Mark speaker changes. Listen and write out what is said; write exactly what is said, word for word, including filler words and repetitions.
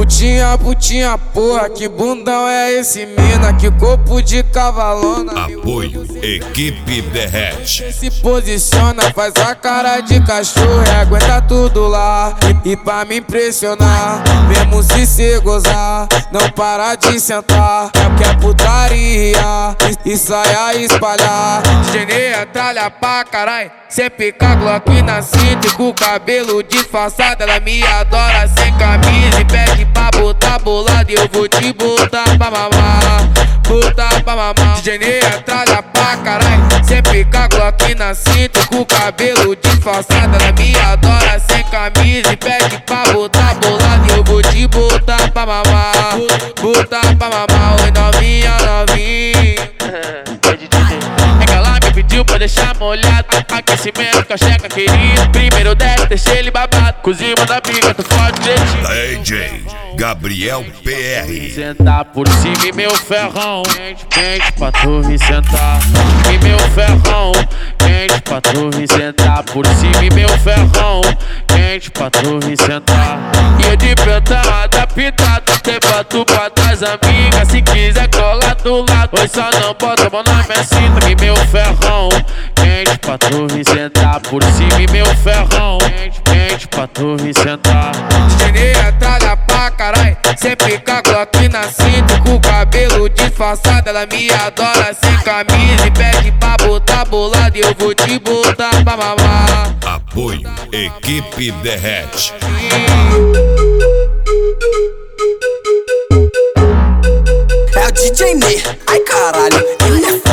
Speaker 1: Putinha, putinha, porra, que bundão é esse, mina? Que corpo de cavalona.
Speaker 2: Apoio Equipe Derrete.
Speaker 1: Se posiciona, faz a cara de cachorro e aguenta tudo lá. E, e pra me impressionar, mesmo se cê gozar, não para de sentar. É que é putaria e, e sai a espalhar. Geneia, tralha pra carai, cê pica Glock na cinta e com o cabelo disfarçado. Ela me adora sem camisa e pede pra botar bolado. E eu vou te botar pra mamar, botar pra mamar. Geneia, tralha pra carai, cê pica Glock na cinta e com o cabelo disfarçado. Ela me adora sem camisa e pede pra botar bolado. E eu vou te botar pra mamar, botar pra mamar. Oi novinha, novinha. É que ela me pediu pra deixar molhado. Aquecimento com a checa querido. Primeiro desce, deixei ele babado. Cozinha da pica, tu fode jeitinho.
Speaker 2: D J Gabriel P R.
Speaker 3: Sentar por cima e meu ferrão quente, quente pra tu vir sentar. E meu ferrão quente pra tu vir sentar. Por cima e meu ferrão quente pra tu vir sentar. E eu de pentada, pitada, tem pra tu pra trás, amiga. Se quiser colar do lado, pois só não bota a mão na minha cinta. E meu ferrão quente pra tu vir sentar. Por cima e meu ferrão quente, quente pra tu vir sentar.
Speaker 1: Geneia, tralha pra carai, cê pica Glock na cinta com o cabelo disfarçado. Ela me adora sem camisa e pede pra botar bolado. E eu vou te botar pra mamar.
Speaker 2: Apoio Equipe Derrete.
Speaker 4: É o D J Ney, ai caralho, ele é